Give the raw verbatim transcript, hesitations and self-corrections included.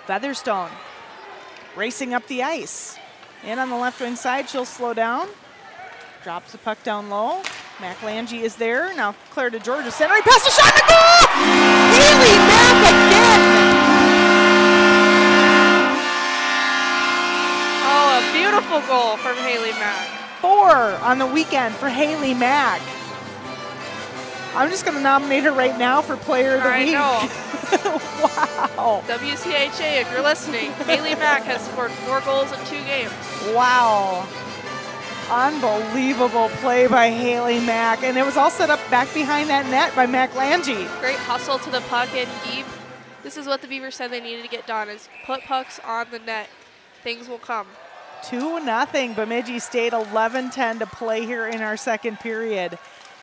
Featherstone racing up the ice. In on the left wing side, she'll slow down. Drops the puck down low. McLangy is there. Now Claire DeGeorge centering pass, a shot, and a goal! Haley Mack again! Oh, a beautiful goal from Haley Mack. Four on the weekend for Haley Mack. I'm just going to nominate her right now for Player of the I Week. know. Wow. W C H A, if you're listening, Haley Mack has scored four goals in two games. Wow. Unbelievable play by Haley Mack. And it was all set up back behind that net by McLangy. Great hustle to the puck and deep. This is what the Beavers said they needed to get done, is put pucks on the net. Things will come. two nothing. Bemidji State, eleven ten to play here in our second period.